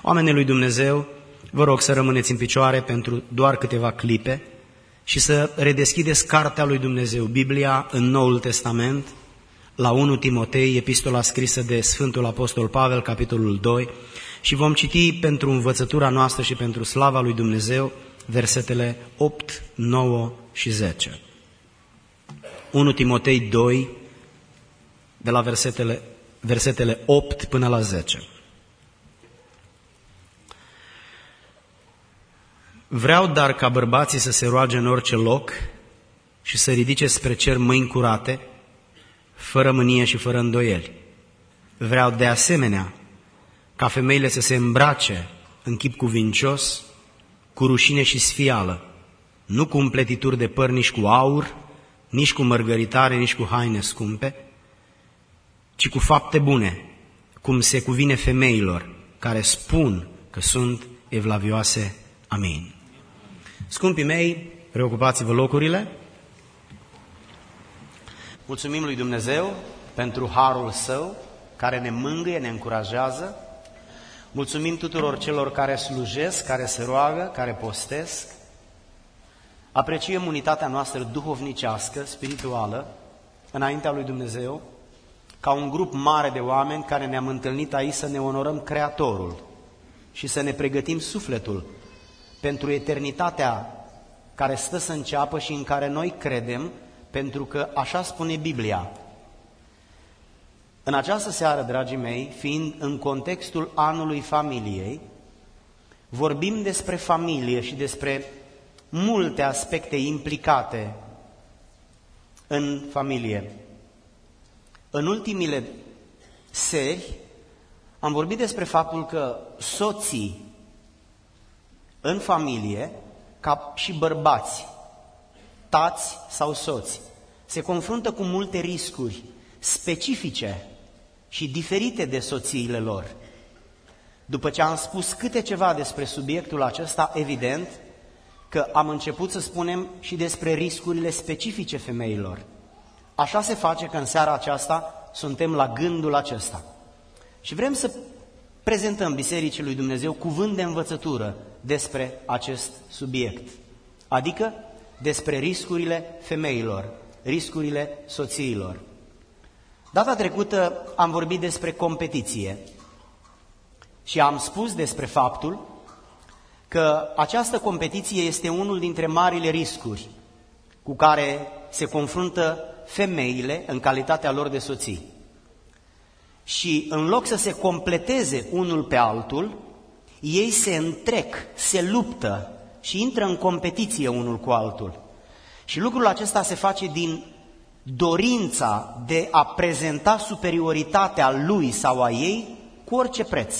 Oamenii lui Dumnezeu, vă rog să rămâneți în picioare pentru doar câteva clipe și să redeschideți cartea lui Dumnezeu, Biblia, în Noul Testament, la 1 Timotei, epistola scrisă de Sfântul Apostol Pavel, capitolul 2, și vom citi pentru învățătura noastră și pentru slava lui Dumnezeu versetele 8, 9 și 10. 1 Timotei 2, de la versetele 8 până la 10. Vreau dar ca bărbații să se roage în orice loc și să ridice spre cer mâini curate, fără mânie și fără îndoieli. Vreau de asemenea ca femeile să se îmbrace în chip cuvincios, cu rușine și sfială, nu cu împletituri de păr, nici cu aur, nici cu mărgăritare, nici cu haine scumpe, ci cu fapte bune, cum se cuvine femeilor care spun că sunt evlavioase. Amin. Scumpii mei, preocupați-vă locurile. Mulțumim lui Dumnezeu pentru harul Său, care ne mângâie, ne încurajează. Mulțumim tuturor celor care slujesc, care se roagă, care postesc. Apreciem unitatea noastră duhovnicească, spirituală, înaintea lui Dumnezeu, ca un grup mare de oameni care ne-am întâlnit aici să ne onorăm Creatorul și să ne pregătim sufletul pentru eternitatea care stă să înceapă și în care noi credem, pentru că așa spune Biblia. În această seară, dragii mei, fiind în contextul anului familiei, vorbim despre familie și despre multe aspecte implicate în familie. În ultimile seri am vorbit despre faptul că soții în familie, ca și bărbați, tați sau soți, se confruntă cu multe riscuri specifice și diferite de soțiile lor. După ce am spus câte ceva despre subiectul acesta, evident că am început să spunem și despre riscurile specifice femeilor. Așa se face că în seara aceasta suntem la gândul acesta. Și vrem să prezentăm Bisericii lui Dumnezeu cuvânt de învățătură despre acest subiect, adică despre riscurile femeilor, riscurile soțiilor. Data trecută am vorbit despre competiție și am spus despre faptul că această competiție este unul dintre marile riscuri cu care se confruntă femeile în calitatea lor de soții. Și în loc să se completeze unul pe altul, ei se întrec, se luptă și intră în competiție unul cu altul. Și lucrul acesta se face din dorința de a prezenta superioritatea lui sau a ei cu orice preț.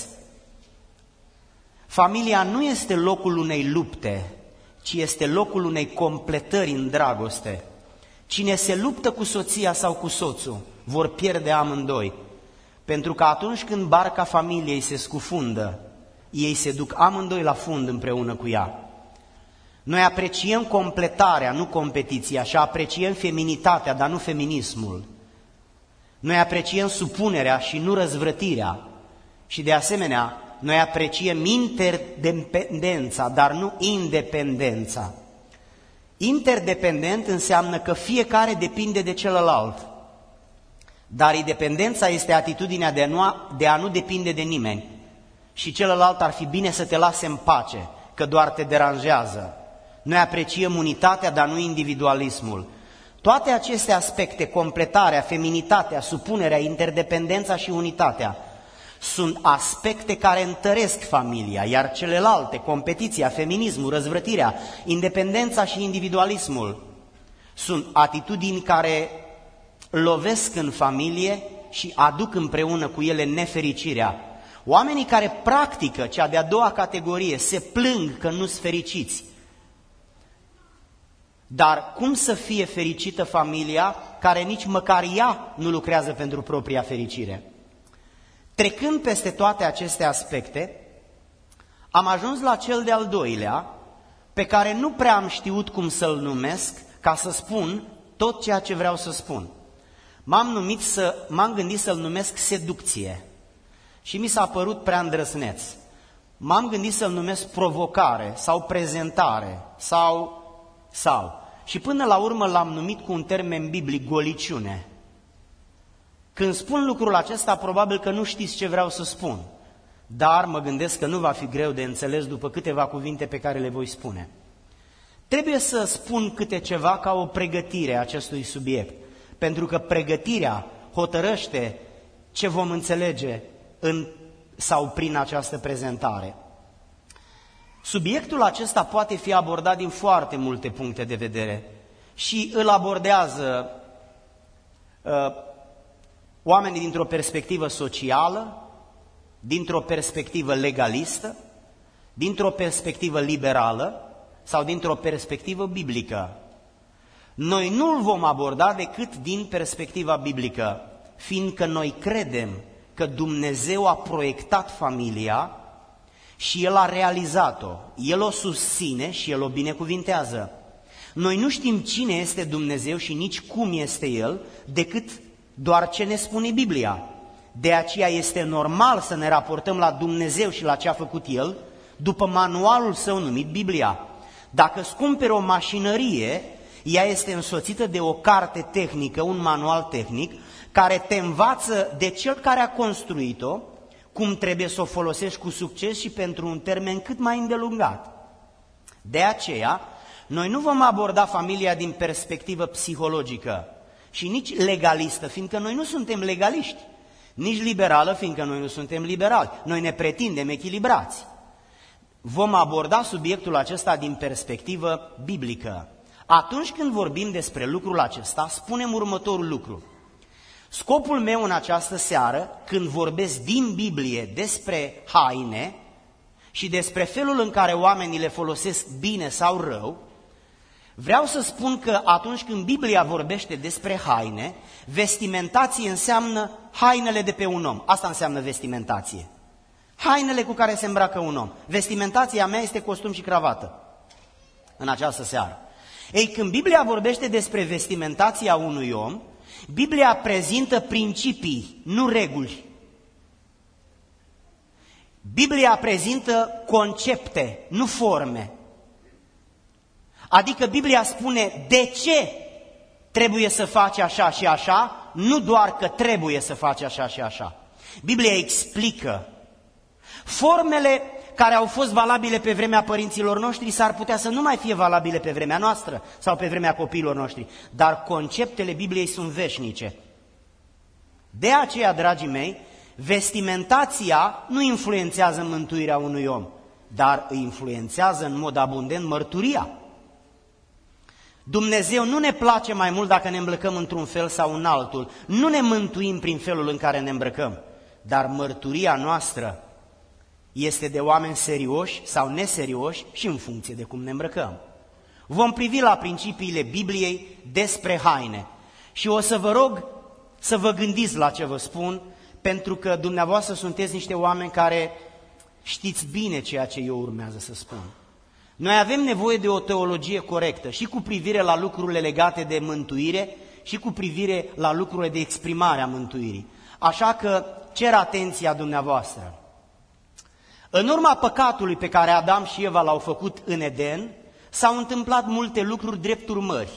Familia nu este locul unei lupte, ci este locul unei completări în dragoste. Cine se luptă cu soția sau cu soțul vor pierde amândoi, pentru că atunci când barca familiei se scufundă, ei se duc amândoi la fund împreună cu ea. Noi apreciem completarea, nu competiția, și apreciem feminitatea, dar nu feminismul. Noi apreciem supunerea și nu răzvrătirea. Și de asemenea, noi apreciem interdependența, dar nu independența. Interdependent înseamnă că fiecare depinde de celălalt. Dar independența este atitudinea de a nu depinde de nimeni. Și celălalt ar fi bine să te lase în pace, că doar te deranjează. Noi apreciem unitatea, dar nu individualismul. Toate aceste aspecte, completarea, feminitatea, supunerea, interdependența și unitatea, sunt aspecte care întăresc familia, iar celelalte, competiția, feminismul, răzvrătirea, independența și individualismul, sunt atitudini care lovesc în familie și aduc împreună cu ele nefericirea. Oamenii care practică cea de-a doua categorie se plâng că nu-s fericiți. Dar cum să fie fericită familia care nici măcar ea nu lucrează pentru propria fericire? Trecând peste toate aceste aspecte, am ajuns la cel de-al doilea, pe care nu prea am știut cum să-l numesc, ca să spun tot ceea ce vreau să spun. M-am gândit să-l numesc seducție și mi s-a părut prea îndrăsneț. m-am gândit să-l numesc provocare sau prezentare sau. Și până la urmă l-am numit cu un termen biblic, goliciune. Când spun lucrul acesta, probabil că nu știți ce vreau să spun, dar mă gândesc că nu va fi greu de înțeles după câteva cuvinte pe care le voi spune. Trebuie să spun câte ceva ca o pregătire a acestui subiect, pentru că pregătirea hotărăște ce vom înțelege în sau prin această prezentare. Subiectul acesta poate fi abordat din foarte multe puncte de vedere și îl abordează oamenii dintr-o perspectivă socială, dintr-o perspectivă legalistă, dintr-o perspectivă liberală sau dintr-o perspectivă biblică. Noi nu îl vom aborda decât din perspectiva biblică, fiindcă noi credem că Dumnezeu a proiectat familia și El a realizat-o, El o susține și El o binecuvintează. Noi nu știm cine este Dumnezeu și nici cum este El, decât doar ce ne spune Biblia. De aceea este normal să ne raportăm la Dumnezeu și la ce a făcut El, după manualul său numit Biblia. Dacă îți cumperi o mașinărie, ea este însoțită de o carte tehnică, un manual tehnic, care te învață de cel care a construit-o, cum trebuie să o folosești cu succes și pentru un termen cât mai îndelungat. De aceea, noi nu vom aborda familia din perspectivă psihologică și nici legalistă, fiindcă noi nu suntem legaliști, nici liberală, fiindcă noi nu suntem liberali. Noi ne pretindem echilibrați. Vom aborda subiectul acesta din perspectivă biblică. Atunci când vorbim despre lucrul acesta, spunem următorul lucru. Scopul meu în această seară, când vorbesc din Biblie despre haine și despre felul în care oamenii le folosesc bine sau rău, vreau să spun că atunci când Biblia vorbește despre haine, vestimentație înseamnă hainele de pe un om. Asta înseamnă vestimentație. Hainele cu care se îmbracă un om. Vestimentația mea este costum și cravată în această seară. Ei, când Biblia vorbește despre vestimentația unui om, Biblia prezintă principii, nu reguli. Biblia prezintă concepte, nu forme. Adică Biblia spune de ce trebuie să faci așa și așa, nu doar că trebuie să faci așa și așa. Biblia explică. Formele care au fost valabile pe vremea părinților noștri s-ar putea să nu mai fie valabile pe vremea noastră sau pe vremea copiilor noștri, dar conceptele Bibliei sunt veșnice. De aceea, dragii mei, vestimentația nu influențează mântuirea unui om, dar îi influențează în mod abundent mărturia. Dumnezeu nu ne place mai mult dacă ne îmbrăcăm într-un fel sau în altul, nu ne mântuim prin felul în care ne îmbrăcăm, dar mărturia noastră este de oameni serioși sau neserioși și în funcție de cum ne îmbrăcăm. Vom privi la principiile Bibliei despre haine și o să vă rog să vă gândiți la ce vă spun, pentru că dumneavoastră sunteți niște oameni care știți bine ceea ce eu urmează să spun. Noi avem nevoie de o teologie corectă și cu privire la lucrurile legate de mântuire și cu privire la lucrurile de exprimare a mântuirii. Așa că cer atenția dumneavoastră. În urma păcatului pe care Adam și Eva l-au făcut în Eden, s-au întâmplat multe lucruri drept urmări.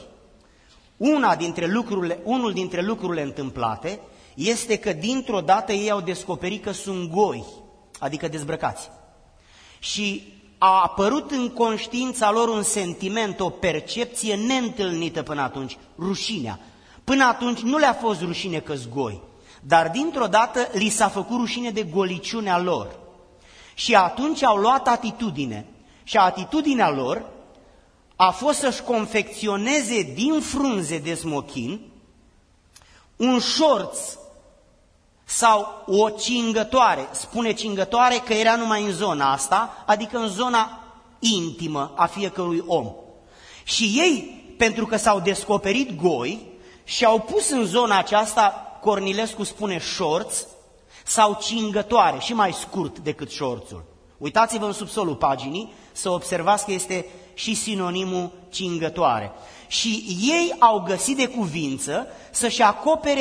Unul dintre lucrurile întâmplate este că dintr-o dată ei au descoperit că sunt goi, adică dezbrăcați. Și a apărut în conștiința lor un sentiment, o percepție neîntâlnită până atunci, rușinea. Până atunci nu le-a fost rușine că-s goi, dar dintr-o dată li s-a făcut rușine de goliciunea lor. Și atunci au luat atitudine. Și atitudinea lor a fost să-și confecționeze din frunze de smochin un șorț sau o cingătoare. Spune cingătoare că era numai în zona asta, adică în zona intimă a fiecărui om. Și ei, pentru că s-au descoperit goi, și-au pus în zona aceasta, Cornilescu spune șorț, sau cingătoare, și mai scurt decât șorțul. Uitați-vă în subsolul paginii să observați că este și sinonimul cingătoare. Și ei au găsit de cuvință să-și acopere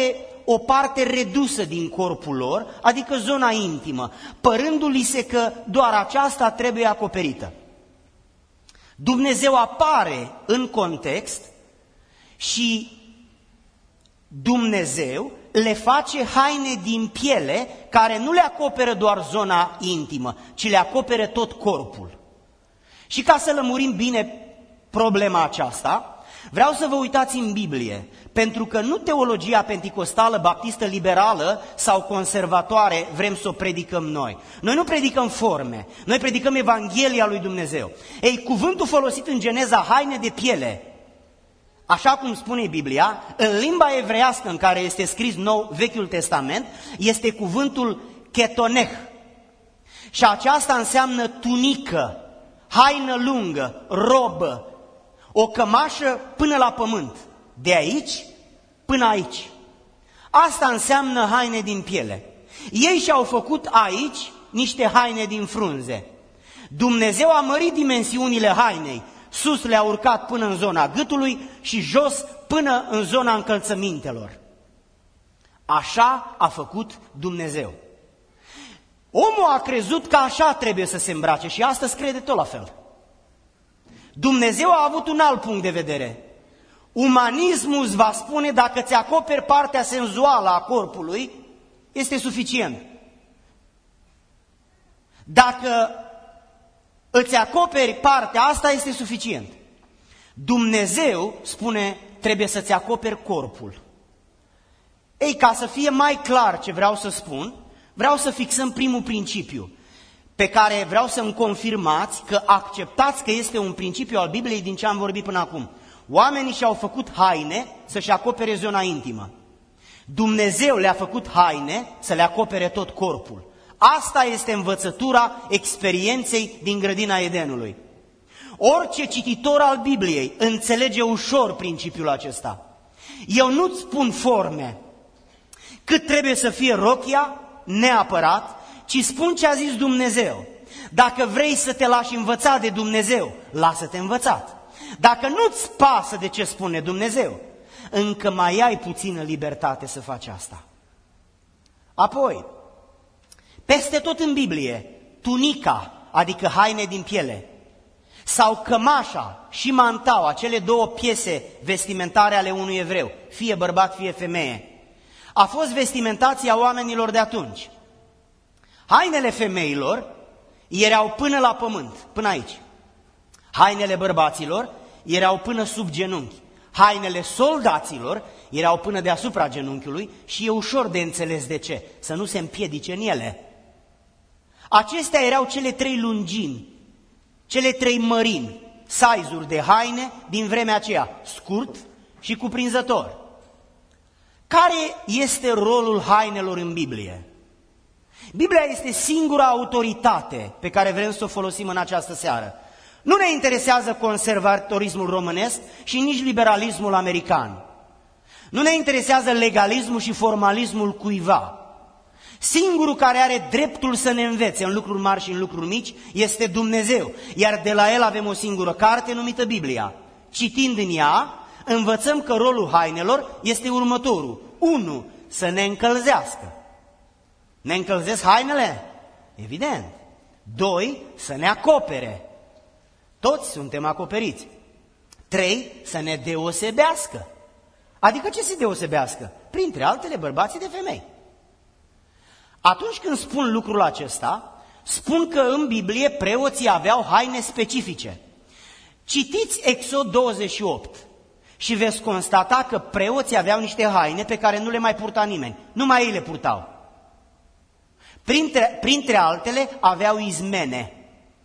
o parte redusă din corpul lor, adică zona intimă, părându-li se că doar aceasta trebuie acoperită. Dumnezeu apare în context și Dumnezeu le face haine din piele care nu le acoperă doar zona intimă, ci le acoperă tot corpul. Și ca să lămurim bine problema aceasta, vreau să vă uitați în Biblie, pentru că nu teologia penticostală, baptistă, liberală sau conservatoare vrem să o predicăm noi. Noi nu predicăm forme, noi predicăm Evanghelia lui Dumnezeu. Ei, cuvântul folosit în Geneza, haine de piele, așa cum spune Biblia, în limba evreiască în care este scris nou Vechiul Testament, este cuvântul ketoneh. Și aceasta înseamnă tunică, haină lungă, robă, o cămașă până la pământ, de aici până aici. Asta înseamnă haine din piele. Ei și-au făcut aici niște haine din frunze. Dumnezeu a mărit dimensiunile hainei, sus le-a urcat până în zona gâtului și jos până în zona încălțămintelor. Așa a făcut Dumnezeu. Omul a crezut că așa trebuie să se îmbrace și astăzi crede tot la fel. Dumnezeu a avut un alt punct de vedere. Umanismul îți va spune, dacă ți acoperi partea senzuală a corpului, este suficient. Dacă îți acoperi partea asta, este suficient. Dumnezeu spune, trebuie să-ți acoperi corpul. Ei, ca să fie mai clar ce vreau să spun, vreau să fixăm primul principiu, pe care vreau să-mi confirmați că acceptați că este un principiu al Bibliei din ce am vorbit până acum. Oamenii și-au făcut haine să-și acopere zona intimă. Dumnezeu le-a făcut haine să le acopere tot corpul. Asta este învățătura experienței din grădina Edenului. Orice cititor al Bibliei înțelege ușor principiul acesta. Eu nu-ți spun forme cât trebuie să fie rochia, neapărat, ci spun ce a zis Dumnezeu. Dacă vrei să te lași învăța de Dumnezeu, lasă-te învățat. Dacă nu-ți pasă de ce spune Dumnezeu, încă mai ai puțină libertate să faci asta. Apoi, peste tot în Biblie, tunica, adică haine din piele, sau cămașa și mantaua, cele două piese vestimentare ale unui evreu, fie bărbat, fie femeie, a fost vestimentația oamenilor de atunci. Hainele femeilor erau până la pământ, până aici. Hainele bărbaților erau până sub genunchi. Hainele soldaților erau până deasupra genunchiului și e ușor de înțeles de ce, să nu se împiedice în ele. Acestea erau cele trei lungimi, cele trei mărimi, size-uri de haine din vremea aceea, scurt și cuprinzător. Care este rolul hainelor în Biblie? Biblia este singura autoritate pe care vrem să o folosim în această seară. Nu ne interesează conservatorismul românesc și nici liberalismul american. Nu ne interesează legalismul și formalismul cuiva. Singurul care are dreptul să ne învețe în lucruri mari și în lucruri mici este Dumnezeu, iar de la El avem o singură carte numită Biblia. Citind în ea, învățăm că rolul hainelor este următorul. 1. Să ne încălzească. Ne încălzesc hainele? Evident. 2. Să ne acopere. Toți suntem acoperiți. 3. Să ne deosebească. Adică ce se deosebească? Printre altele, bărbații de femei. Atunci când spun lucrul acesta, spun că în Biblie preoții aveau haine specifice. Citiți Exod 28 și veți constata că preoții aveau niște haine pe care nu le mai purta nimeni. Numai ei le purtau. Printre altele aveau izmene.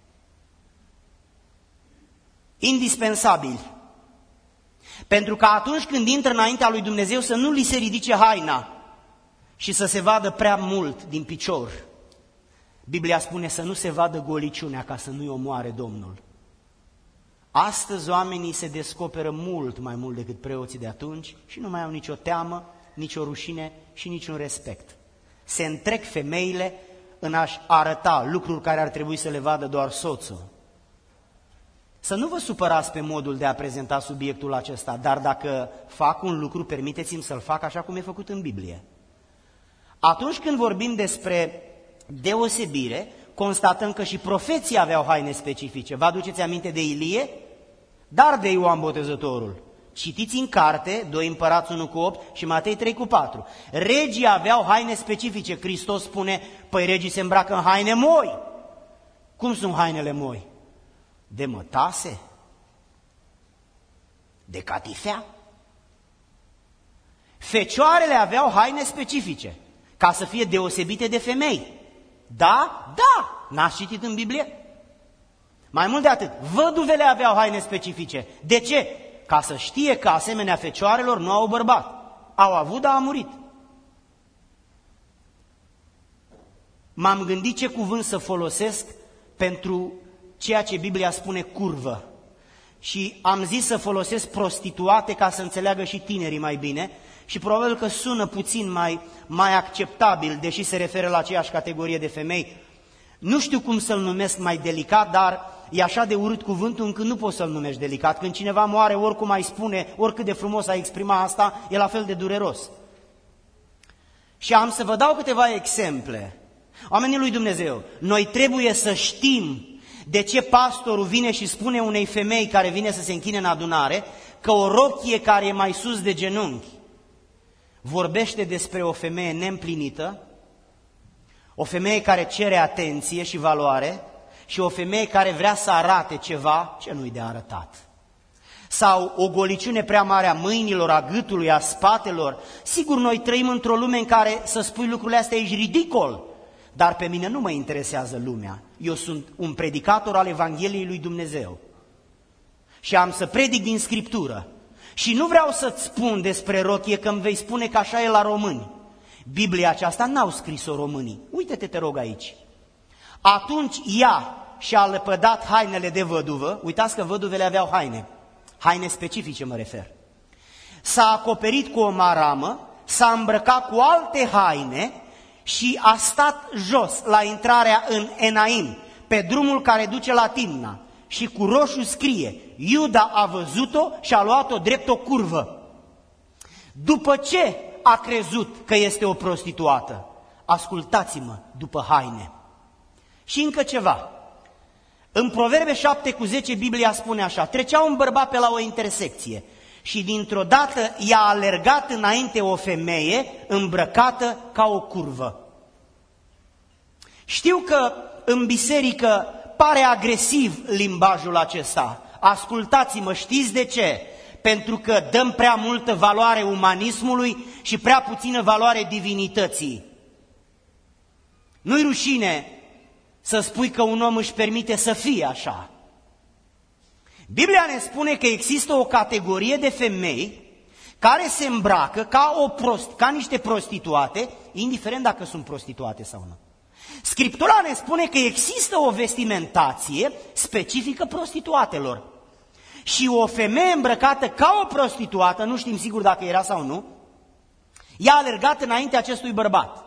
Indispensabili. Pentru că atunci când intră înaintea lui Dumnezeu să nu li se ridice haina și să se vadă prea mult din picior. Biblia spune să nu se vadă goliciunea ca să nu-i omoare Domnul. Astăzi oamenii se descoperă mult mai mult decât preoții de atunci și nu mai au nicio teamă, nicio rușine și niciun respect. Se întrec femeile în a-și arăta lucruri care ar trebui să le vadă doar soțul. Să nu vă supărați pe modul de a prezenta subiectul acesta, dar dacă fac un lucru, permiteți-mi să-l fac așa cum e făcut în Biblie. Atunci când vorbim despre deosebire, constatăm că și profeții aveau haine specifice. Vă aduceți aminte de Ilie? Dar de Ioan Botezătorul. Citiți în carte, 2 Împărați 1:8 și Matei 3:4. Regii aveau haine specifice. Hristos spune, păi regii se îmbracă în haine moi. Cum sunt hainele moi? De mătase? De catifea? Fecioarele aveau haine specifice, ca să fie deosebite de femei. Da? Da! N-ați citit în Biblie? Mai mult de atât, văduvele aveau haine specifice. De ce? Ca să știe că asemenea fecioarelor nu au bărbat. Au avut, dar a murit. M-am gândit ce cuvânt să folosesc pentru ceea ce Biblia spune curvă. Și am zis să folosesc prostituate ca să înțeleagă și tinerii mai bine și probabil că sună puțin mai acceptabil, deși se referă la aceeași categorie de femei. Nu știu cum să-l numesc mai delicat, dar e așa de urât cuvântul încât nu poți să-l numești delicat. Când cineva moare, oricum ai spune, oricât de frumos ai exprima asta, e la fel de dureros. Și am să vă dau câteva exemple. Oamenii lui Dumnezeu, noi trebuie să știm de ce pastorul vine și spune unei femei care vine să se închine în adunare că o rochie care e mai sus de genunchi vorbește despre o femeie neîmplinită, o femeie care cere atenție și valoare și o femeie care vrea să arate ceva ce nu-i de arătat. Sau o goliciune prea mare a mâinilor, a gâtului, a spatelor. Sigur, noi trăim într-o lume în care să spui lucrurile astea ești ridicol, dar pe mine nu mă interesează lumea. Eu sunt un predicator al Evangheliei lui Dumnezeu și am să predic din Scriptură. Și nu vreau să-ți spun despre rochie că îmi vei spune că așa e la români. Biblia aceasta n-au scris-o românii. Uite-te, te rog, aici. Atunci ea și-a lepădat hainele de văduvă. Uitați că văduvele aveau haine specifice mă refer. S-a acoperit cu o maramă, s-a îmbrăcat cu alte haine și a stat jos la intrarea în Enaim, pe drumul care duce la Timna. Și cu roșu scrie, Iuda a văzut-o și a luat-o drept o curvă. După ce a crezut că este o prostituată? Ascultați-mă, după haine. Și încă ceva. În Proverbe 7:10 Biblia spune așa, trecea un bărbat pe la o intersecție și dintr-o dată i-a alergat înainte o femeie îmbrăcată ca o curvă. Știu că în biserică pare agresiv limbajul acesta. Ascultați-mă, știți de ce? Pentru că dăm prea multă valoare umanismului și prea puțină valoare divinității. Nu-i rușine să spui că un om își permite să fie așa. Biblia ne spune că există o categorie de femei care se îmbracă ca niște prostituate, indiferent dacă sunt prostituate sau nu. Scriptura ne spune că există o vestimentație specifică prostituatelor. Și o femeie îmbrăcată ca o prostituată, nu știm sigur dacă era sau nu, i-a alergat înainte acestui bărbat.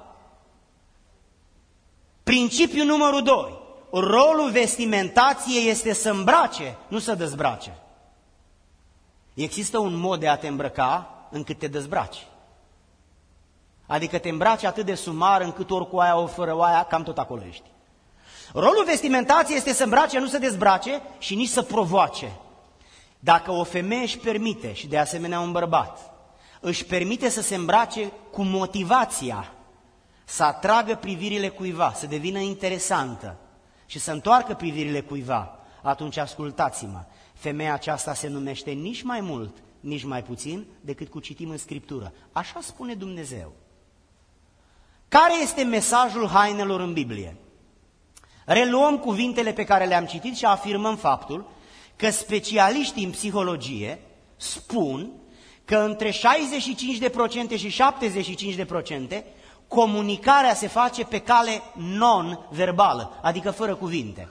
Principiul numărul 2. Rolul vestimentației este să îmbrace, nu să dezbrace. Există un mod de a te îmbrăca încât te dezbraci. Adică te îmbraci atât de sumar încât ori cu aia, ori fără aia, cam tot acolo ești. Rolul vestimentației este să îmbrace, nu să dezbrace și nici să provoace. Dacă o femeie își permite, și de asemenea un bărbat, își permite să se îmbrace cu motivația să atragă privirile cuiva, să devină interesantă și să întoarcă privirile cuiva, atunci ascultați-mă, femeia aceasta se numește nici mai mult, nici mai puțin decât cu citim în Scriptură. Așa spune Dumnezeu. Care este mesajul hainelor în Biblie? Reluăm cuvintele pe care le-am citit și afirmăm faptul că specialiștii în psihologie spun că între 65% și 75% comunicarea se face pe cale non-verbală, adică fără cuvinte.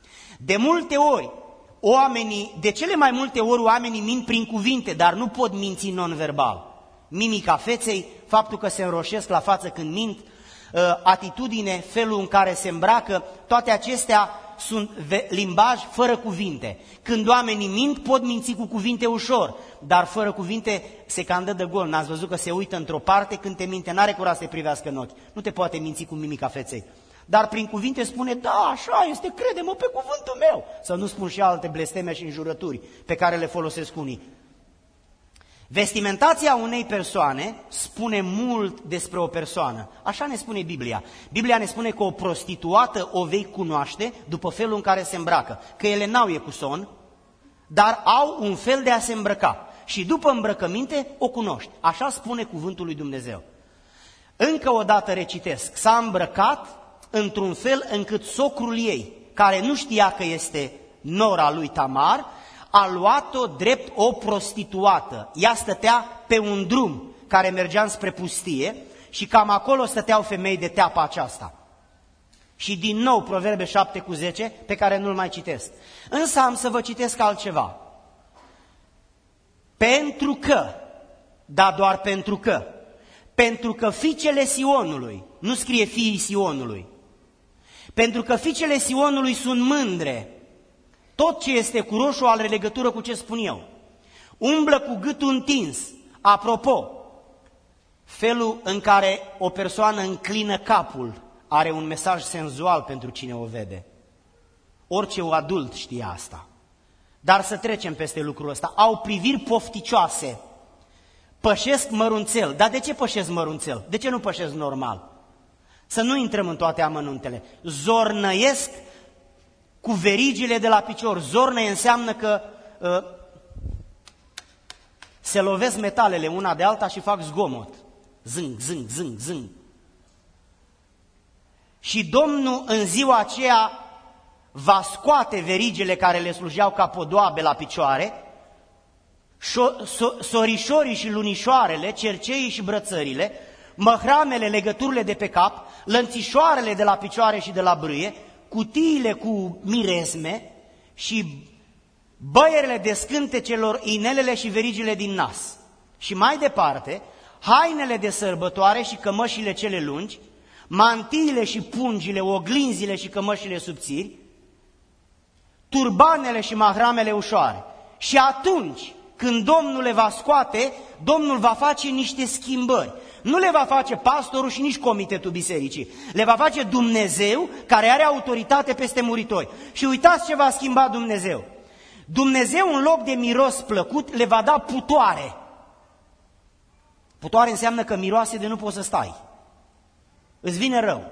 De cele mai multe ori oamenii mint prin cuvinte, dar nu pot minți non-verbal. Mimica feței, faptul că se înroșesc la față când mint, atitudine, felul în care se îmbracă, toate acestea sunt limbaj fără cuvinte. Când oamenii mint, pot minți cu cuvinte ușor, dar fără cuvinte se cam dă de gol. N-ați văzut că se uită într-o parte când te minte, n-are curaj să te privească în ochi. Nu te poate minți cu mimica feței. Dar prin cuvinte spune, da, așa este, crede-mă pe cuvântul meu. Să nu spun și alte blesteme și înjurături pe care le folosesc unii. Vestimentația unei persoane spune mult despre o persoană. Așa ne spune Biblia. Biblia ne spune că o prostituată o vei cunoaște după felul în care se îmbracă. Că ele n-au ecuson, dar au un fel de a se îmbrăca. Și după îmbrăcăminte o cunoști. Așa spune cuvântul lui Dumnezeu. Încă o dată recitesc. S-a îmbrăcat într-un fel încât socrul ei, care nu știa că este nora lui Tamar, a luat-o drept o prostituată. Ea stătea pe un drum care mergea înspre pustie și cam acolo stăteau femei de teapa aceasta. Și din nou Proverbe 7:10, pe care nu-l mai citesc. Însă am să vă citesc altceva. Doar pentru că fiicele Sionului, nu scrie fiii Sionului, pentru că fiicele Sionului sunt mândre, tot ce este cu roșu are legătură cu ce spun eu. Umblă cu gâtul întins. Apropo, felul în care o persoană înclină capul are un mesaj senzual pentru cine o vede. Orice adult știe asta. Dar să trecem peste lucrul ăsta. Au priviri pofticioase. Pășesc mărunțel. Dar de ce pășesc mărunțel? De ce nu pășesc normal? Să nu intrăm în toate amănuntele. Zornăiesc cu verigile de la picior. Zornăie înseamnă că se lovesc metalele una de alta și fac zgomot. Zâng, zâng, zâng, zâng. Și Domnul în ziua aceea va scoate verigile care le slujeau ca podoabe la picioare, sorișorii și lunișoarele, cerceii și brățările, măhramele, legăturile de pe cap, lănțișoarele de la picioare și de la brâie, cutiile cu mirezme și băierile de scântecelor, inelele și verigile din nas. Și mai departe, hainele de sărbătoare și cămășile cele lungi, mantiile și pungile, oglinzile și cămășile subțiri, turbanele și mahramele ușoare. Și atunci, când Domnul le va scoate, Domnul va face niște schimbări. Nu le va face pastorul și nici comitetul bisericii. Le va face Dumnezeu, care are autoritate peste muritori. Și uitați ce va schimba Dumnezeu. Dumnezeu, în loc de miros plăcut, le va da putoare. Putoare înseamnă că miroase de nu poți să stai. Îți vine rău.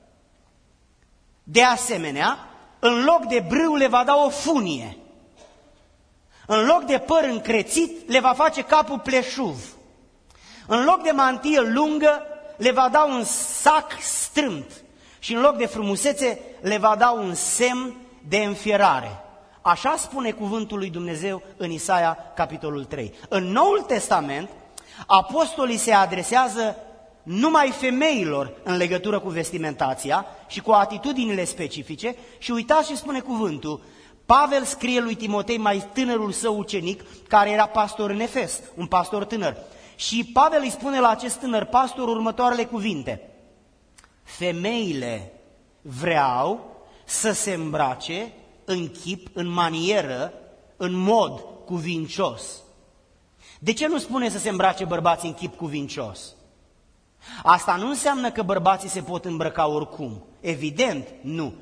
De asemenea, în loc de brâu le va da o funie. În loc de păr încrețit, le va face capul pleșuv. În loc de mantie lungă, le va da un sac strâmt. Și în loc de frumusețe, le va da un semn de înfierare. Așa spune cuvântul lui Dumnezeu în Isaia, capitolul 3. În Noul Testament, apostolii se adresează numai femeilor în legătură cu vestimentația și cu atitudinile specifice și uitați ce spune cuvântul. Pavel scrie lui Timotei, mai tânărul său ucenic, care era pastor în Efes, un pastor tânăr. Și Pavel îi spune la acest tânăr pastor următoarele cuvinte. Femeile vreau să se îmbrace în chip, în manieră, în mod cuvincios. De ce nu spune să se îmbrace bărbații în chip cuvincios? Asta nu înseamnă că bărbații se pot îmbrăca oricum. Evident, nu.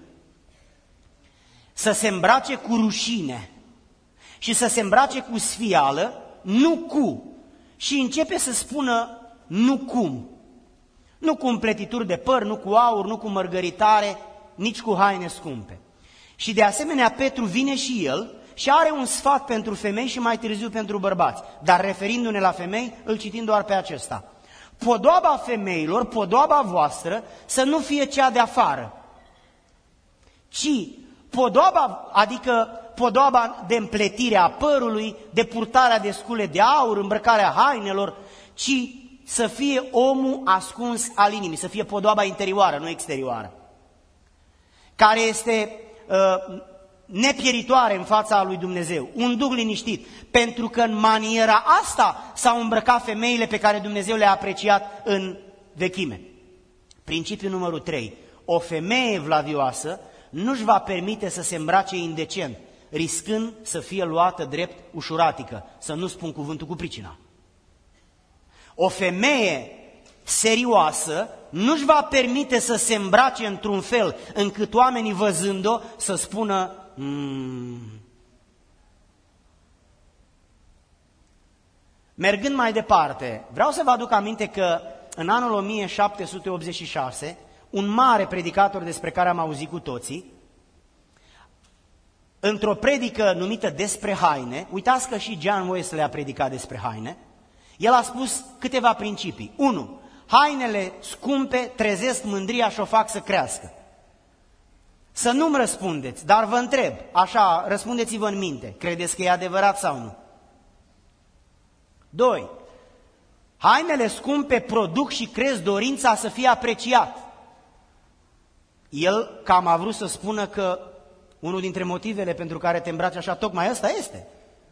Să se îmbrace cu rușine și să se îmbrace cu sfială, nu cu. Și începe să spună nu cum. Nu cu împletituri de păr, nu cu aur, nu cu mărgăritare, nici cu haine scumpe. Și de asemenea Petru vine și el și are un sfat pentru femei și mai târziu pentru bărbați. Dar referindu-ne la femei, îl citim doar pe acesta. Podoaba femeilor, podoaba voastră, să nu fie cea de afară, ci podoaba, adică podoaba de împletire a părului, de purtarea de scule de aur, îmbrăcarea hainelor, ci să fie omul ascuns al inimii, să fie podoaba interioară, nu exterioară, care este nepieritoare în fața lui Dumnezeu, un duh liniștit, pentru că în maniera asta s-au îmbrăcat femeile pe care Dumnezeu le-a apreciat în vechime. Principiul numărul 3. O femeie evlavioasă nu-și va permite să se îmbrace indecent, riscând să fie luată drept ușuratică, să nu spun cuvântul cu pricina. O femeie serioasă nu-și va permite să se îmbrace într-un fel încât oamenii văzând-o să spună Mergând mai departe, vreau să vă aduc aminte că în anul 1786, un mare predicator despre care am auzit cu toții, într-o predică numită Despre haine, uitați că și John Wesley a predicat despre haine, el a spus câteva principii. 1. Hainele scumpe trezesc mândria și o fac să crească. Să nu-mi răspundeți, dar vă întreb, așa, răspundeți-vă în minte, credeți că e adevărat sau nu? 2. Hainele scumpe produc și cresc dorința să fie apreciat. El cam a vrut să spună că unul dintre motivele pentru care te îmbraci așa, tocmai ăsta este.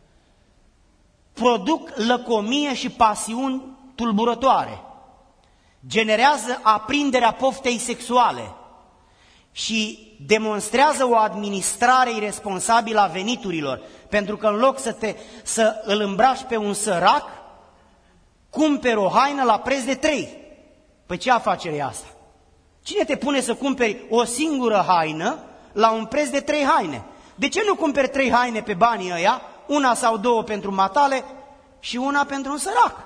Produc lăcomie și pasiuni tulburătoare. Generează aprinderea poftei sexuale și demonstrează o administrare iresponsabilă a veniturilor, pentru că în loc să îl îmbraci pe un sărac, cumperi o haină la preț de 3. Păi ce afacere e asta? Cine te pune să cumperi o singură haină la un preț de 3 haine? De ce nu cumperi 3 haine pe banii ăia, una sau 2 pentru matale și una pentru un sărac?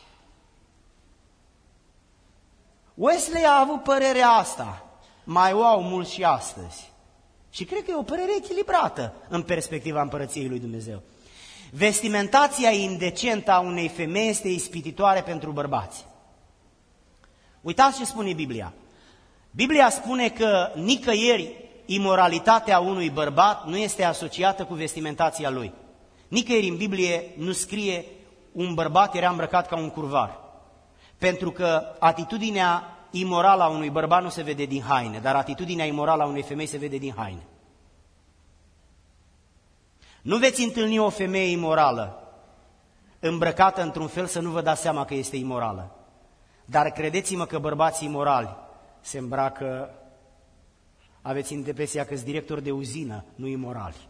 Wesley a avut părerea asta, mai o au mulți și astăzi. Și cred că e o părere echilibrată în perspectiva Împărăției lui Dumnezeu. Vestimentația indecentă a unei femei este ispititoare pentru bărbați. Uitați ce spune Biblia. Biblia spune că nicăieri imoralitatea unui bărbat nu este asociată cu vestimentația lui. Nicăieri în Biblie nu scrie un bărbat era îmbrăcat ca un curvar. Pentru că atitudinea imorală a unui bărbat nu se vede din haine, dar atitudinea imorală a unei femei se vede din haine. Nu veți întâlni o femeie imorală îmbrăcată într-un fel să nu vă dați seama că este imorală. Dar credeți-mă că bărbații imorali se îmbracă, aveți impresia că sunt directori de uzină, nu imorali.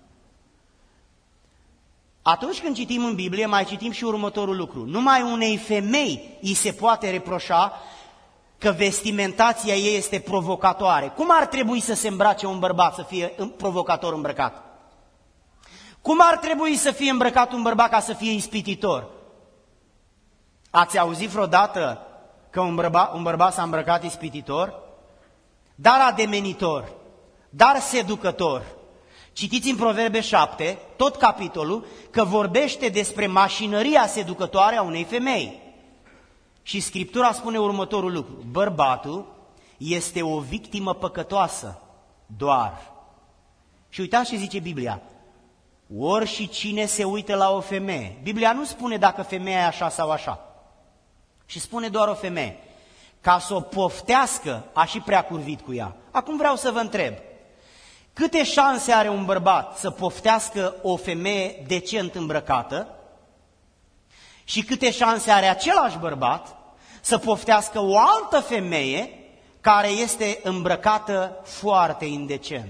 Atunci când citim în Biblie, mai citim și următorul lucru. Numai unei femei îi se poate reproșa că vestimentația ei este provocatoare. Cum ar trebui să se îmbrace un bărbat să fie provocator îmbrăcat? Cum ar trebui să fie îmbrăcat un bărbat ca să fie ispititor? Ați auzit vreodată că un bărbat s-a îmbrăcat ispititor? Dar ademenitor, dar seducător. Citiți în Proverbe 7, tot capitolul, că vorbește despre mașinăria seducătoare a unei femei. Și Scriptura spune următorul lucru. Bărbatul este o victimă păcătoasă, doar. Și uitați ce zice Biblia. Ori și cine se uită la o femeie. Biblia nu spune dacă femeia e așa sau așa. Și spune doar o femeie. Ca să o poftească, a și prea curvit cu ea. Acum vreau să vă întreb. Câte șanse are un bărbat să poftească o femeie decent îmbrăcată și câte șanse are același bărbat să poftească o altă femeie care este îmbrăcată foarte indecent?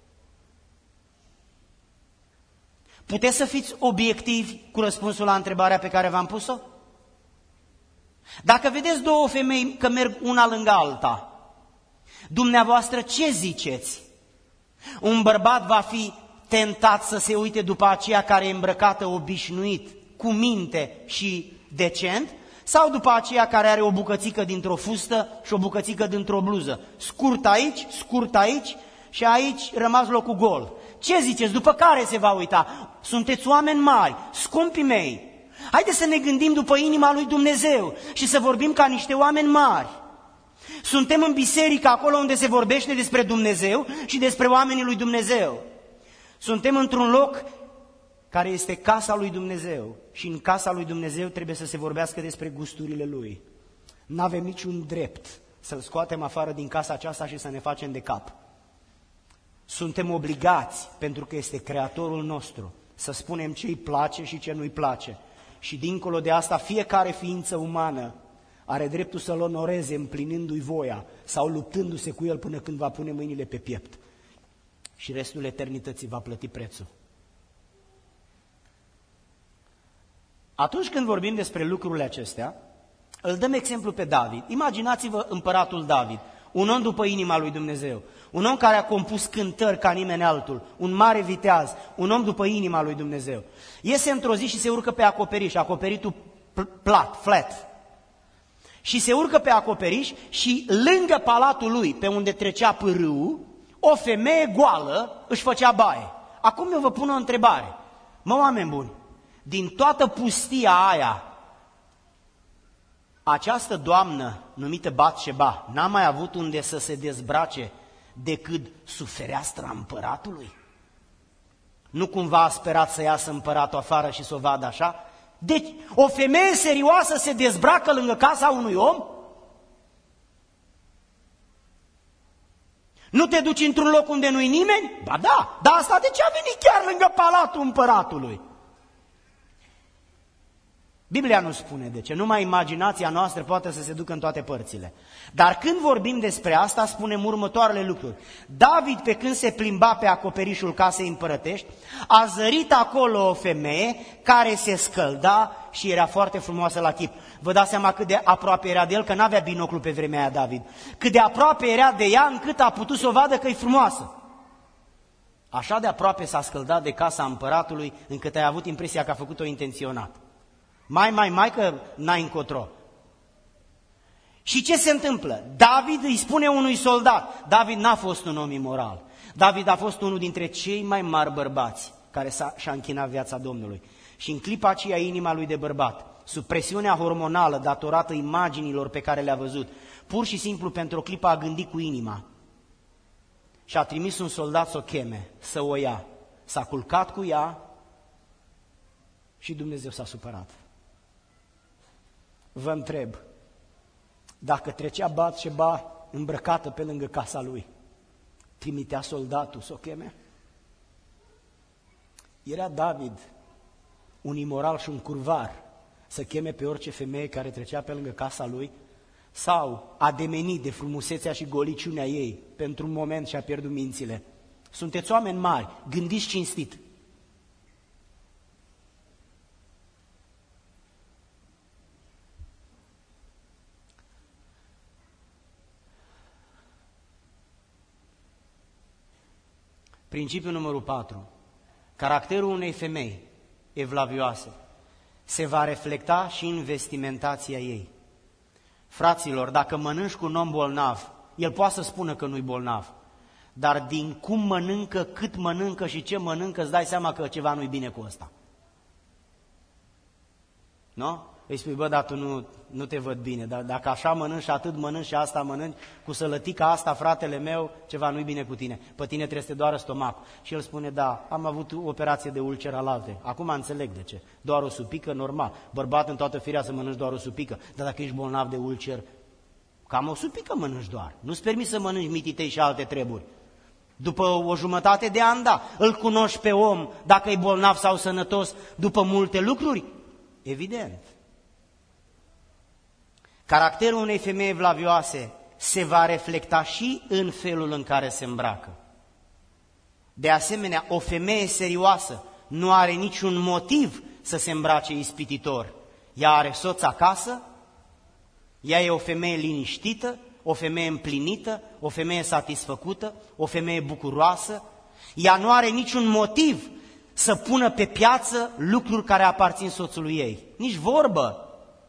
Puteți să fiți obiectivi cu răspunsul la întrebarea pe care v-am pus-o? Dacă vedeți două femei că merg una lângă alta, dumneavoastră ce ziceți? Un bărbat va fi tentat să se uite după aceea care e îmbrăcată obișnuit, cu minte și decent, sau după aceea care are o bucățică dintr-o fustă și o bucățică dintr-o bluză, scurt aici și aici rămas locul gol. Ce ziceți? După care se va uita? Sunteți oameni mari, scumpii mei. Haideți să ne gândim după inima lui Dumnezeu și să vorbim ca niște oameni mari. Suntem în biserică, acolo unde se vorbește despre Dumnezeu și despre oamenii lui Dumnezeu. Suntem într-un loc care este casa lui Dumnezeu și în casa lui Dumnezeu trebuie să se vorbească despre gusturile lui. N-avem niciun drept să-l scoatem afară din casa aceasta și să ne facem de cap. Suntem obligați, pentru că este Creatorul nostru, să spunem ce îi place și ce nu-i place. Și dincolo de asta, fiecare ființă umană are dreptul să-L onoreze împlinindu-i voia sau luptându-se cu El până când va pune mâinile pe piept. și restul eternității va plăti prețul. Atunci când vorbim despre lucrurile acestea, îl dăm exemplu pe David. Imaginați-vă împăratul David, un om după inima lui Dumnezeu, un om care a compus cântări ca nimeni altul, un mare viteaz, un om după inima lui Dumnezeu. Iese într-o zi și se urcă pe acoperiș, acoperitul plat, flat. Și se urcă pe acoperiș și lângă palatul lui, pe unde trecea pârâul, o femeie goală își făcea baie. Acum eu vă pun o întrebare. Mă, oameni buni, din toată pustia aia, această doamnă numită Batșeba n-a mai avut unde să se dezbrace decât sub fereastra împăratului? Nu cumva a sperat să iasă împăratul afară și să o vadă așa? Deci o femeie serioasă se dezbracă lângă casa unui om? Nu te duci într-un loc unde nu-i nimeni? Ba da, dar asta de ce a venit chiar lângă palatul împăratului? Biblia nu spune de ce, numai imaginația noastră poate să se ducă în toate părțile. Dar când vorbim despre asta, spunem următoarele lucruri. David, pe când se plimba pe acoperișul casei împărătești, a zărit acolo o femeie care se scălda și era foarte frumoasă la chip. Vă dați seama cât de aproape era de el, că n-avea binoclu pe vremea aia David. Cât de aproape era de ea încât a putut să o vadă că e frumoasă. Așa de aproape s-a scăldat de casa împăratului încât ai avut impresia că a făcut-o intenționat. Mai că n-ai încotro. Și ce se întâmplă? David îi spune unui soldat. David n-a fost un om imoral. David a fost unul dintre cei mai mari bărbați care și-a închinat viața Domnului. Și în clipa aceea inima lui de bărbat, sub presiunea hormonală datorată imaginilor pe care le-a văzut, pur și simplu pentru o clipă a gândit cu inima și a trimis un soldat să o cheme, să o ia. S-a culcat cu ea și Dumnezeu s-a supărat. Vă întreb, dacă trecea Batșeba îmbrăcată pe lângă casa lui, trimitea soldatul să o cheme? Era David un imoral și un curvar să cheme pe orice femeie care trecea pe lângă casa lui? Sau a demenit de frumusețea și goliciunea ei pentru un moment și a pierdut mințile? Sunteți oameni mari, gândiți cinstit. Principiul numărul 4. Caracterul unei femei evlavioase se va reflecta și în vestimentația ei. Fraților, dacă mănânci cu un om bolnav, el poate să spună că nu-i bolnav, dar din cum mănâncă, cât mănâncă și ce mănâncă, îți dai seama că ceva nu-i bine cu ăsta. Nu? Îi spui, bă, dar tu nu te văd bine, dar dacă așa mănânci și atât mănânci și asta mănânci, cu sălătica asta, fratele meu, ceva nu-i bine cu tine, pe tine trebuie să te doară stomacul. Și el spune, da, am avut o operație de ulcer alalte, acum înțeleg de ce, doar o supică, normal, bărbat în toată firea să mănânci doar o supică, dar dacă ești bolnav de ulcer, cam o supică mănânci doar, nu-ți permiți să mănânci mititei și alte treburi. După o jumătate de an, da, îl cunoști pe om, dacă e bolnav sau sănătos, după multe lucruri? Evident. Caracterul unei femei evlavioase se va reflecta și în felul în care se îmbracă. De asemenea, o femeie serioasă nu are niciun motiv să se îmbrace ispititor. Ea are soț acasă, ea e o femeie liniștită, o femeie împlinită, o femeie satisfăcută, o femeie bucuroasă. Ea nu are niciun motiv să pună pe piață lucruri care aparțin soțului ei. Nici vorbă.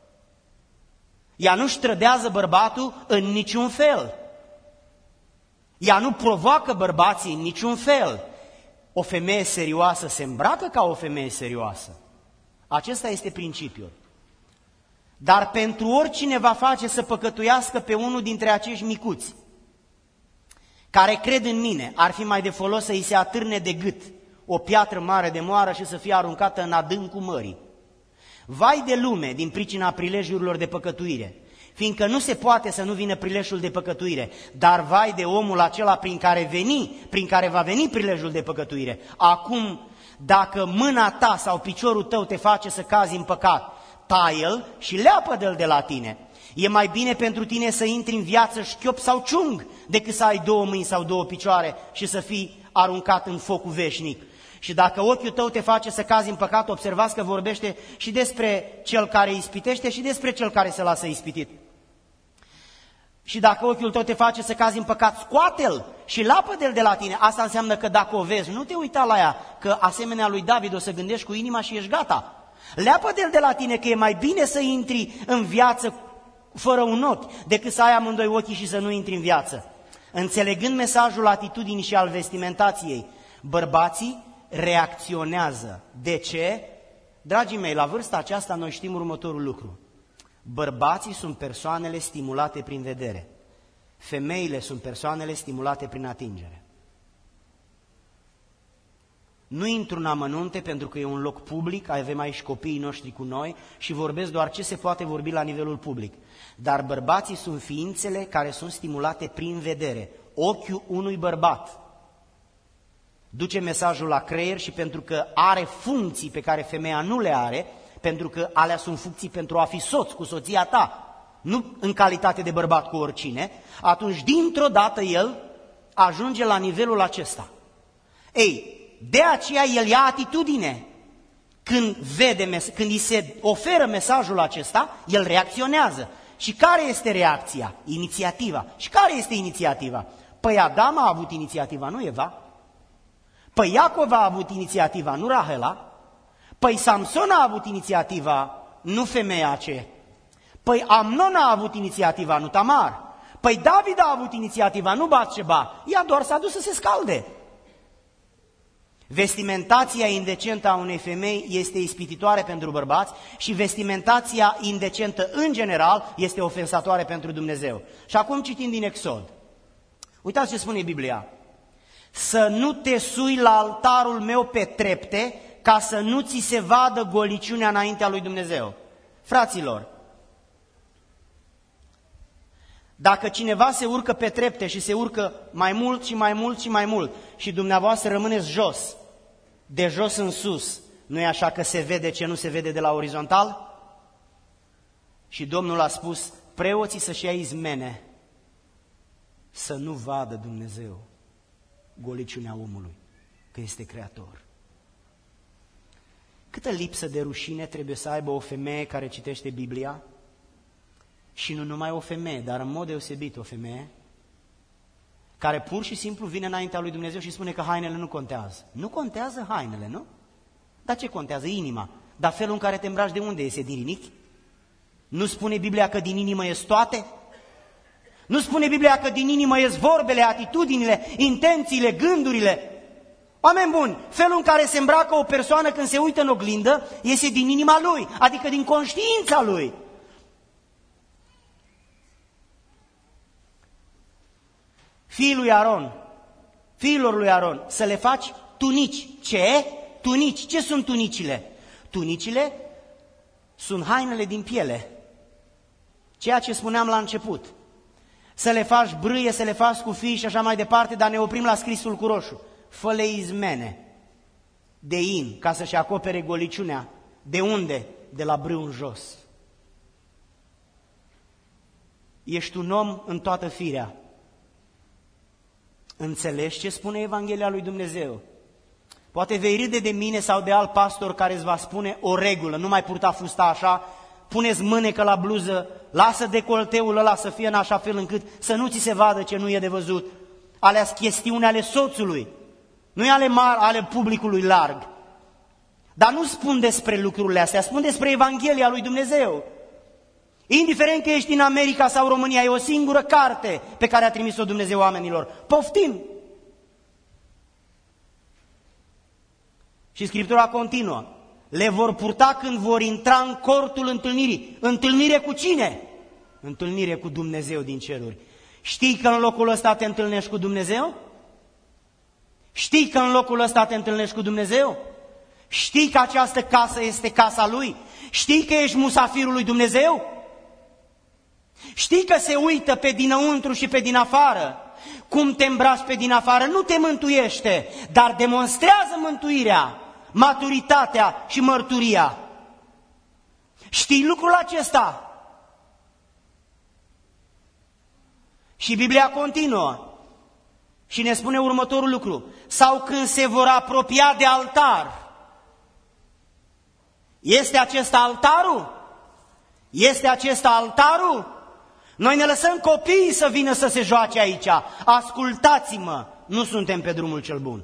Ea nu-și trădează bărbatul în niciun fel. Ea nu provoacă bărbații în niciun fel. O femeie serioasă se îmbracă ca o femeie serioasă. Acesta este principiul. Dar pentru oricine va face să păcătuiască pe unul dintre acești micuți, care cred în mine, ar fi mai de folos să îi se atârne de gât o piatră mare de moară și să fie aruncată în adâncul mării. Vai de lume din pricina prilejurilor de păcătuire, fiindcă nu se poate să nu vină prilejul de păcătuire, dar vai de omul acela prin care va veni prilejul de păcătuire. Acum, dacă mâna ta sau piciorul tău te face să cazi în păcat, tai-l și leapă-l de la tine. E mai bine pentru tine să intri în viață șchiop sau ciung decât să ai 2 mâini sau 2 picioare și să fii aruncat în focul veșnic. Și dacă ochiul tău te face să cazi în păcat, observați că vorbește și despre cel care ispitește și despre cel care se lasă ispitit. Și dacă ochiul tău te face să cazi în păcat, scoate-l și lapăde-l de la tine. Asta înseamnă că dacă o vezi, nu te uita la ea, că asemenea lui David o să gândești cu inima și ești gata. Leapă-de-l de la tine, că e mai bine să intri în viață fără un ochi, decât să ai amândoi ochii și să nu intri în viață. Înțelegând mesajul atitudinii și al vestimentației, bărbații reacționează. De ce? Dragii mei, la vârsta aceasta noi știm următorul lucru. Bărbații sunt persoanele stimulate prin vedere. Femeile sunt persoanele stimulate prin atingere. Nu intru în amănunte pentru că e un loc public, avem aici copiii noștri cu noi și vorbesc doar ce se poate vorbi la nivelul public. Dar bărbații sunt ființele care sunt stimulate prin vedere. Ochiul unui bărbat duce mesajul la creier și pentru că are funcții pe care femeia nu le are, pentru că alea sunt funcții pentru a fi soț cu soția ta, nu în calitate de bărbat cu oricine, atunci dintr-o dată el ajunge la nivelul acesta. Ei, de aceea el ia atitudine. Când îi se oferă mesajul acesta, el reacționează. Și care este reacția? Inițiativa. Și care este inițiativa? Păi Adam a avut inițiativa, nu Eva? Păi Iacov a avut inițiativa, nu Rahela? Păi Samson a avut inițiativa, nu femeia aceea. Păi Amnon a avut inițiativa, nu Tamar. Păi David a avut inițiativa, nu Batșeba. Ea doar s-a dus să se scalde. Vestimentația indecentă a unei femei este ispititoare pentru bărbați și vestimentația indecentă în general este ofensatoare pentru Dumnezeu. Și acum citim din Exod. Uitați ce spune Biblia. Să nu te sui la altarul meu pe trepte, ca să nu ți se vadă goliciunea înaintea lui Dumnezeu. Fraților, dacă cineva se urcă pe trepte și se urcă mai mult și mai mult și mai mult și dumneavoastră rămâneți jos, de jos în sus, nu e așa că se vede ce nu se vede de la orizontal? Și Domnul a spus, preoții să-și ia izmene, să nu vadă Dumnezeu goliciunea omului, că este creator. Câtă lipsă de rușine trebuie să aibă o femeie care citește Biblia? Și nu numai o femeie, dar în mod deosebit o femeie care pur și simplu vine înaintea lui Dumnezeu și spune că hainele nu contează. Nu contează hainele, nu? Dar ce contează? Inima. Dar felul în care te îmbraci de unde iese? Din rinichi? Nu spune Biblia că din inimă ies toate? Nu spune Biblia că din inimă ies vorbele, atitudinile, intențiile, gândurile? Oameni buni, felul în care se îmbracă o persoană când se uită în oglindă iese din inima lui, adică din conștiința lui. Fiilor lui Aron, să le faci tunici. Ce? Tunici. Ce sunt tunicile? Tunicile sunt hainele din piele. Ceea ce spuneam la început. Să le faci brâie, să le faci cu fii și așa mai departe, dar ne oprim la scrisul cu roșu. Fă-le izmene de in, ca să-și acopere goliciunea. De unde? De la brâu în jos. Ești un om în toată firea. Înțelegi ce spune Evanghelia lui Dumnezeu? Poate vei râde de mine sau de alt pastor care îți va spune o regulă, nu mai purta fusta așa, puneți mânecă la bluză, lasă decolteul ăla să fie în așa fel încât să nu ți se vadă ce nu e de văzut. Alea-s chestiuni ale soțului, nu e ale publicului larg. Dar nu spun despre lucrurile astea, spun despre Evanghelia lui Dumnezeu. Indiferent că ești în America sau România, e o singură carte pe care a trimis-o Dumnezeu oamenilor. Poftim! Și Scriptura continuă. Le vor purta când vor intra în cortul întâlnirii. Întâlnire cu cine? Întâlnire cu Dumnezeu din ceruri. Știi că în locul ăsta te întâlnești cu Dumnezeu? Știi că în locul ăsta te întâlnești cu Dumnezeu? Știi că această casă este casa Lui? Știi că ești musafirul lui Dumnezeu? Știi că se uită pe dinăuntru și pe din afară? Cum te îmbraci pe din afară nu te mântuiește, dar demonstrează mântuirea, maturitatea și mărturia. Știi lucrul acesta? Și Biblia continuă. Și ne spune următorul lucru: sau când se vor apropia de altar. Este acesta altarul? Este acesta altarul? Noi ne lăsăm copiii să vină să se joace aici. Ascultați-mă, nu suntem pe drumul cel bun.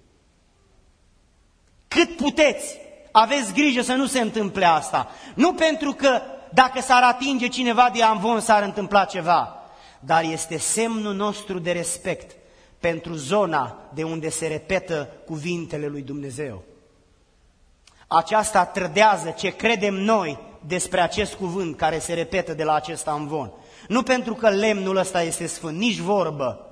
Cât puteți, aveți grijă să nu se întâmple asta. Nu pentru că dacă s-ar atinge cineva de amvon s-ar întâmpla ceva, dar este semnul nostru de respect pentru zona de unde se repetă cuvintele lui Dumnezeu. Aceasta trădează ce credem noi despre acest cuvânt care se repetă de la acest amvon. Nu pentru că lemnul ăsta este sfânt, nici vorbă.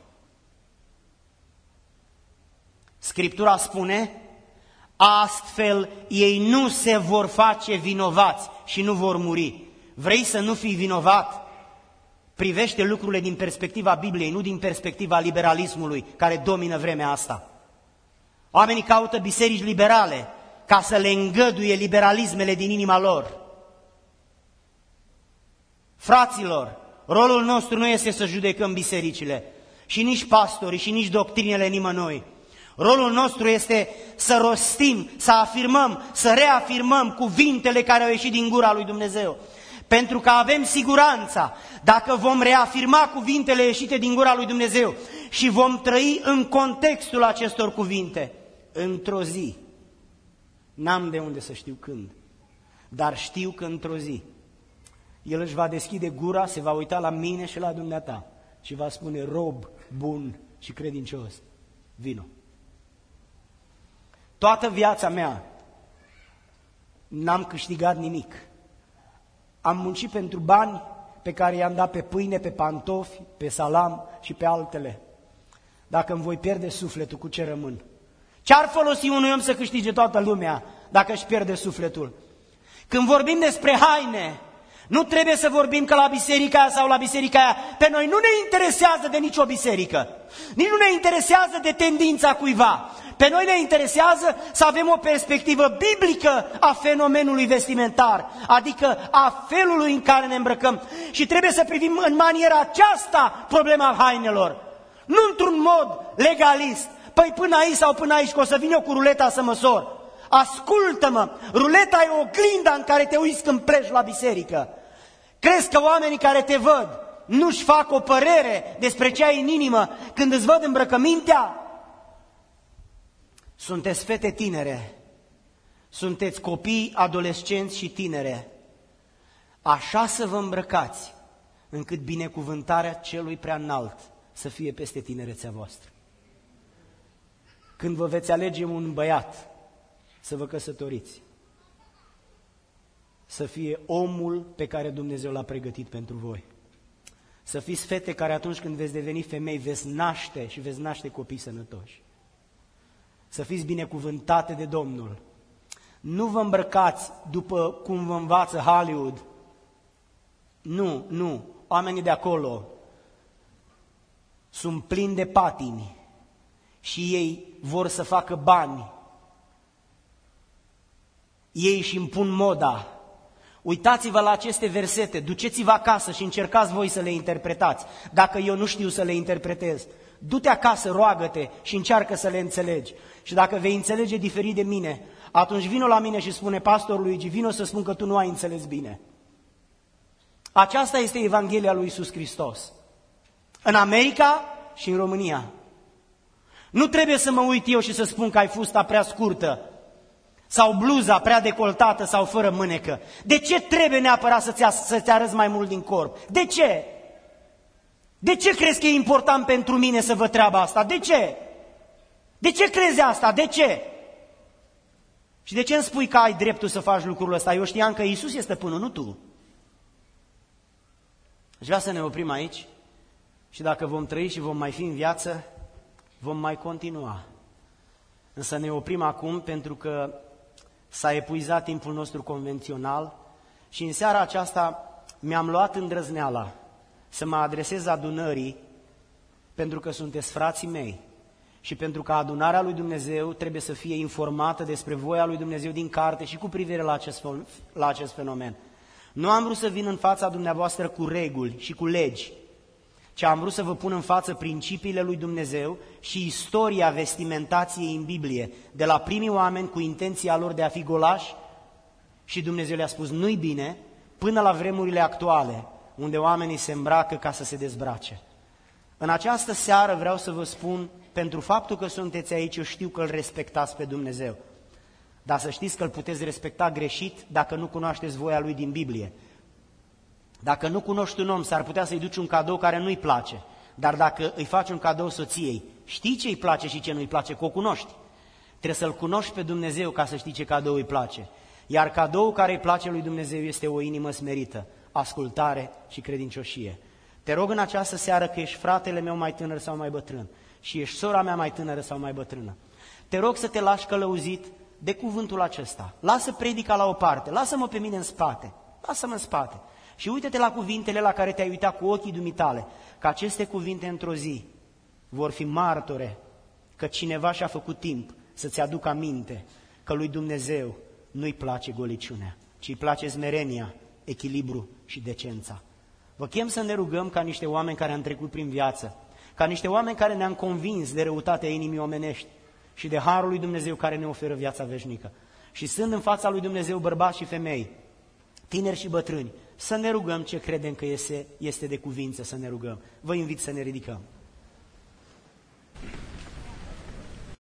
Scriptura spune: astfel ei nu se vor face vinovați și nu vor muri. Vrei să nu fii vinovat? Privește lucrurile din perspectiva Bibliei, nu din perspectiva liberalismului care domină vremea asta. Oamenii caută biserici liberale ca să le îngăduie liberalismele din inima lor. Fraților, rolul nostru nu este să judecăm bisericile și nici pastorii și nici doctrinele nimănui. Rolul nostru este să rostim, să afirmăm, să reafirmăm cuvintele care au ieșit din gura lui Dumnezeu. Pentru că avem siguranța, dacă vom reafirma cuvintele ieșite din gura lui Dumnezeu și vom trăi în contextul acestor cuvinte, într-o zi, n-am de unde să știu când, dar știu că într-o zi El își va deschide gura, se va uita la mine și la dumneata și va spune: rob bun și credincios, vino. Toată viața mea n-am câștigat nimic. Am muncit pentru bani pe care i-am dat pe pâine, pe pantofi, pe salam și pe altele. Dacă îmi voi pierde sufletul, cu ce rămân? Ce-ar folosi unui om să câștige toată lumea dacă își pierde sufletul? Când vorbim despre haine, nu trebuie să vorbim că la biserica aia sau la biserica aia. Pe noi nu ne interesează de nicio biserică. Nici nu ne interesează de tendința cuiva. Pe noi ne interesează să avem o perspectivă biblică a fenomenului vestimentar, adică a felului în care ne îmbrăcăm. Și trebuie să privim în maniera aceasta problema hainelor. Nu într-un mod legalist. Păi până aici sau până aici, că o să vin eu cu ruleta să măsor. Ascultă-mă, ruleta e oglinda în care te uiți când pleci la biserică. Crezi că oamenii care te văd nu-și fac o părere despre ce ai în inimă când îți văd îmbrăcămintea? Sunteți fete tinere, sunteți copii, adolescenți și tinere. Așa să vă îmbrăcați, încât binecuvântarea celui prea înalt să fie peste tinerețea voastră. Când vă veți alege un băiat să vă căsătoriți, să fie omul pe care Dumnezeu l-a pregătit pentru voi. Să fiți fete care atunci când veți deveni femei veți naște și veți naște copii sănătoși. Să fiți binecuvântate de Domnul. Nu vă îmbrăcați după cum vă învață Hollywood. Nu. Oamenii de acolo sunt plini de patini și ei vor să facă bani. Ei își impun moda. Uitați-vă la aceste versete, duceți-vă acasă și încercați voi să le interpretați. Dacă eu nu știu să le interpretez, du-te acasă, roagă-te și încearcă să le înțelegi. Și dacă vei înțelege diferit de mine, atunci vino la mine și spune: pastorul Luigi, vino să spun că tu nu ai înțeles bine. Aceasta este Evanghelia lui Iisus Hristos. În America și în România. Nu trebuie să mă uit eu și să spun că ai fusta prea scurtă sau bluza prea decoltată sau fără mânecă. De ce trebuie neapărat să-ți arăți mai mult din corp? De ce? De ce crezi că e important pentru mine să văd treaba asta? De ce? De ce crezi asta? De ce? Și de ce îmi spui că ai dreptul să faci lucrul ăsta? Eu știam că Iisus e stăpânul, nu tu. Aș vrea să ne oprim aici și dacă vom trăi și vom mai fi în viață, vom mai continua. Însă ne oprim acum pentru că s-a epuizat timpul nostru convențional și în seara aceasta mi-am luat îndrăzneala să mă adresez adunării pentru că sunteți frații mei și pentru că adunarea lui Dumnezeu trebuie să fie informată despre voia lui Dumnezeu din carte și cu privire la acest fenomen. Nu am vrut să vin în fața dumneavoastră cu reguli și cu legi, ci am vrut să vă pun în față principiile lui Dumnezeu și istoria vestimentației în Biblie, de la primii oameni cu intenția lor de a fi golași și Dumnezeu le-a spus nu-i bine, până la vremurile actuale, unde oamenii se îmbracă ca să se dezbrace. În această seară vreau să vă spun, pentru faptul că sunteți aici, eu știu că îl respectați pe Dumnezeu, dar să știți că îl puteți respecta greșit dacă nu cunoașteți voia lui din Biblie. Dacă nu cunoști un om, s-ar putea să-i duci un cadou care nu-i place, dar dacă îi faci un cadou soției, știi ce îi place și ce nu-i place, că o cunoști. Trebuie să-L cunoști pe Dumnezeu ca să știi ce cadou îi place. Iar cadoul care îi place lui Dumnezeu este o inimă smerită, ascultare și credincioșie. Te rog în această seară, că ești fratele meu mai tânăr sau mai bătrân și ești sora mea mai tânără sau mai bătrână, te rog să te lași călăuzit de cuvântul acesta. Lasă predica la o parte, lasă-mă pe mine în spate, lasă-mă în spate și uite-te la cuvintele la care te-ai uitat cu ochii dumitale, că aceste cuvinte într-o zi vor fi martore că cineva și-a făcut timp să-ți aducă aminte că lui Dumnezeu nu-i place goliciunea, ci îi place smerenia, echilibru și decența. Vă chem să ne rugăm ca niște oameni care am trecut prin viață, ca niște oameni care ne-am convins de răutatea inimii omenești și de harul lui Dumnezeu care ne oferă viața veșnică. Și sunt în fața lui Dumnezeu bărbați și femei, tineri și bătrâni, să ne rugăm ce credem că este de cuvință să ne rugăm. Vă invit să ne ridicăm.